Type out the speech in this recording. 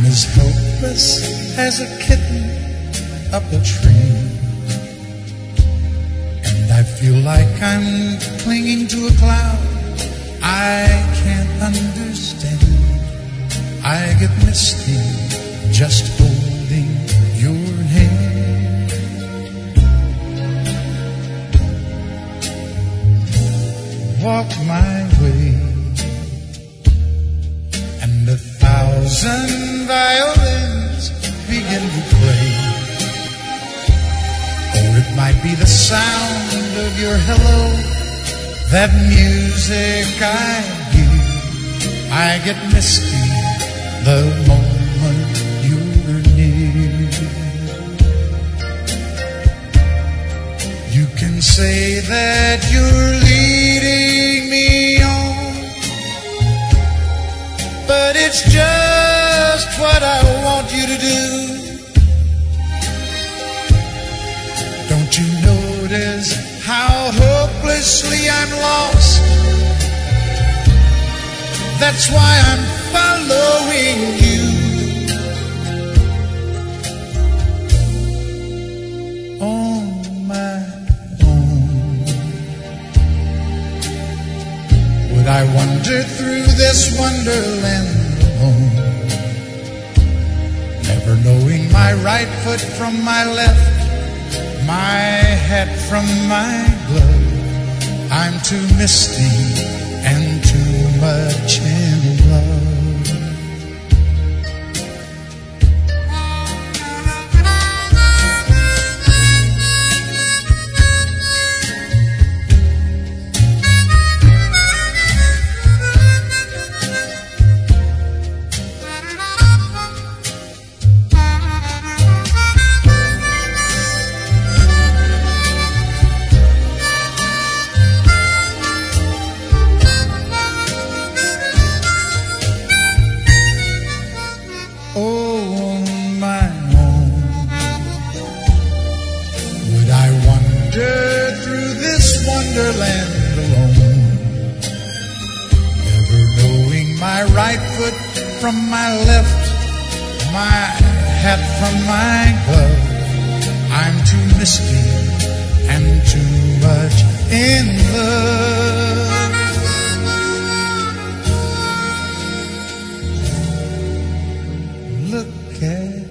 I'm as helpless as a kitten up a tree, and I feel like I'm clinging to a cloud I can't understand. I get misty just holding your hand. Walk my way, and 1,000 violins begin to play. Or it might be the sound of your hello, that music I hear. I get misty the moment you're near. You can say that you're leading me on, but it's just what I want you to do. Don't you notice how hopelessly I'm lost? That's why I'm following you. On my own. Would I wander through this wonderland alone, never knowing my right foot from my left, my hat from my glove? I'm too misty and too much in love. Wonderland alone, never knowing my right foot from my left, my hat from my glove. I'm too misty and too much in love. Look at